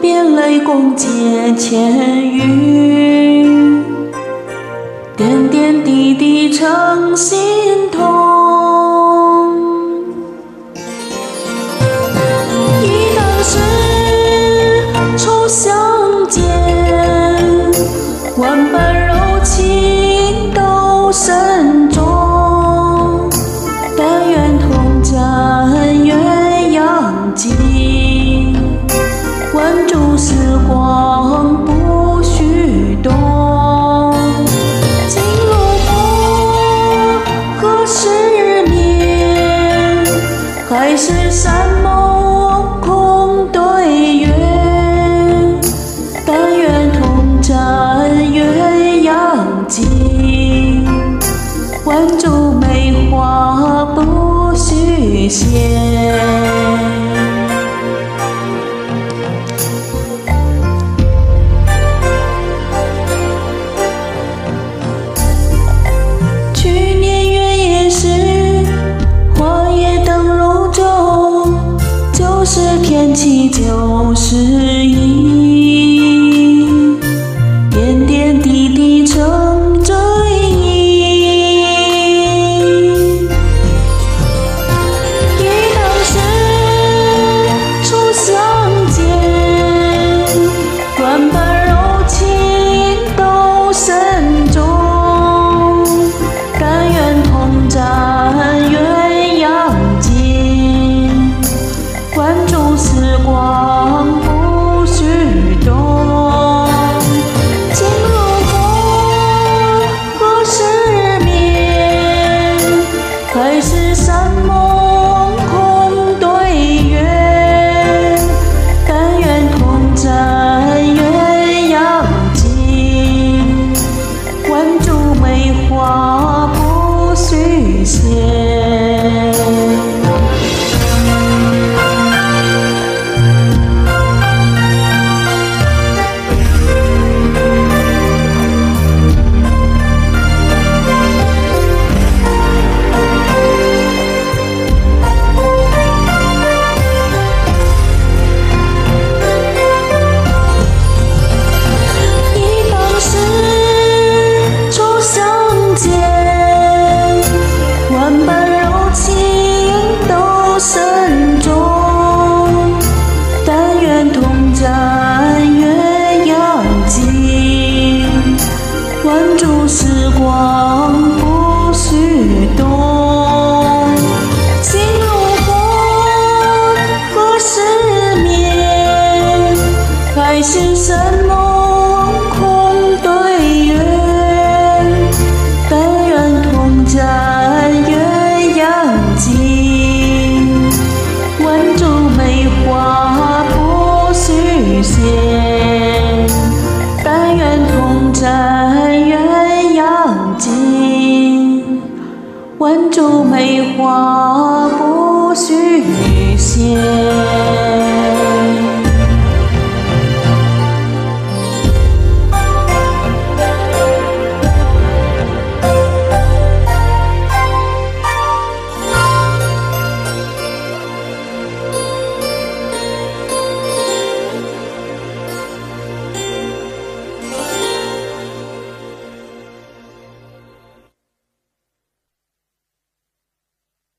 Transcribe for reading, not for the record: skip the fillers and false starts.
边泪共结千语，点点滴滴成心痛。忆当时初相见，万般柔情都深重，但愿同沾鸳鸯锦，挽住时光不许动。情如风，何时眠？海誓山盟空对月，但愿同沾鸳鸯锦，挽住梅花不许谢。天气就是意，点点滴滴成追忆。忆当时初相见，万般柔情都深重，但愿同沾鸳鸯锦，挽住时光不许动。情如风，何时眠？海誓山盟空对月，但愿同沾鸳鸯锦，挽住梅花不许谢。挽住时光不许动，情如风，何时眠？海誓山盟空对月，但愿同沾鸳鸯锦，挽住梅花不许谢。但愿同沾鸳鸯锦，挽住梅花不许谢。